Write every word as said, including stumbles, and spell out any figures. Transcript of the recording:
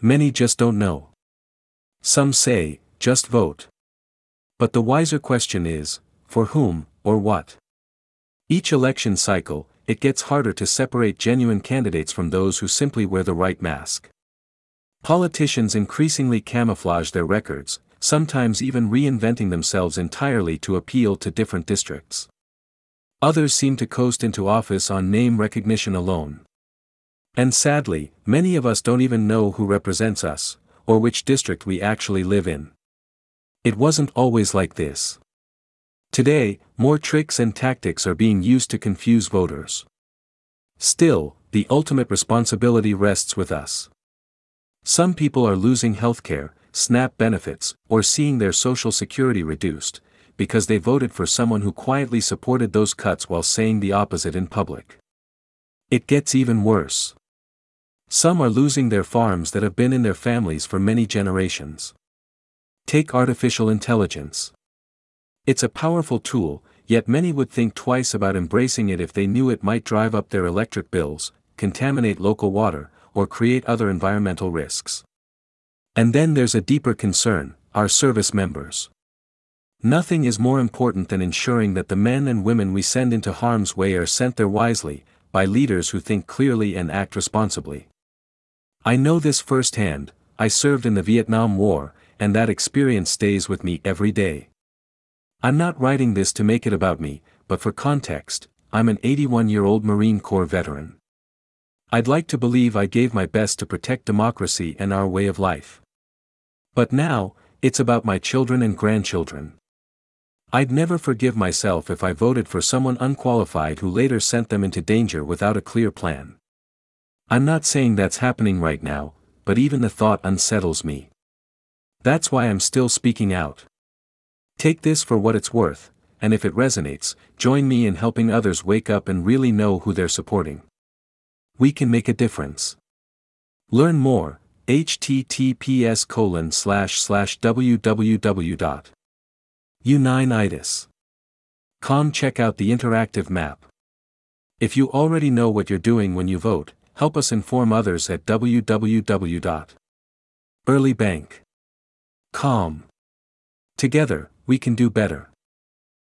Many just don't know. Some say, just vote. But the wiser question is, for whom, or what? Each election cycle, it gets harder to separate genuine candidates from those who simply wear the right mask. Politicians increasingly camouflage their records, sometimes even reinventing themselves entirely to appeal to different districts. Others seem to coast into office on name recognition alone. And sadly, many of us don't even know who represents us, or which district we actually live in. It wasn't always like this. Today, more tricks and tactics are being used to confuse voters. Still, the ultimate responsibility rests with us. Some people are losing healthcare, SNAP benefits, or seeing their Social Security reduced, because they voted for someone who quietly supported those cuts while saying the opposite in public. It gets even worse. Some are losing their farms that have been in their families for many generations. Take artificial intelligence. It's a powerful tool, yet many would think twice about embracing it if they knew it might drive up their electric bills, contaminate local water, or create other environmental risks. And then there's a deeper concern, our service members. Nothing is more important than ensuring that the men and women we send into harm's way are sent there wisely, by leaders who think clearly and act responsibly. I know this firsthand. I served in the Vietnam War, and that experience stays with me every day. I'm not writing this to make it about me, but for context, I'm an eighty-one-year-old Marine Corps veteran. I'd like to believe I gave my best to protect democracy and our way of life. But now, it's about my children and grandchildren. I'd never forgive myself if I voted for someone unqualified who later sent them into danger without a clear plan. I'm not saying that's happening right now, but even the thought unsettles me. That's why I'm still speaking out. Take this for what it's worth, and if it resonates, join me in helping others wake up and really know who they're supporting. We can make a difference. Learn more, https colon slash slash www dot unionitis dot com. Check out the interactive map. If you already know what you're doing when you vote, help us inform others at www dot early bank dot com. Together, we can do better.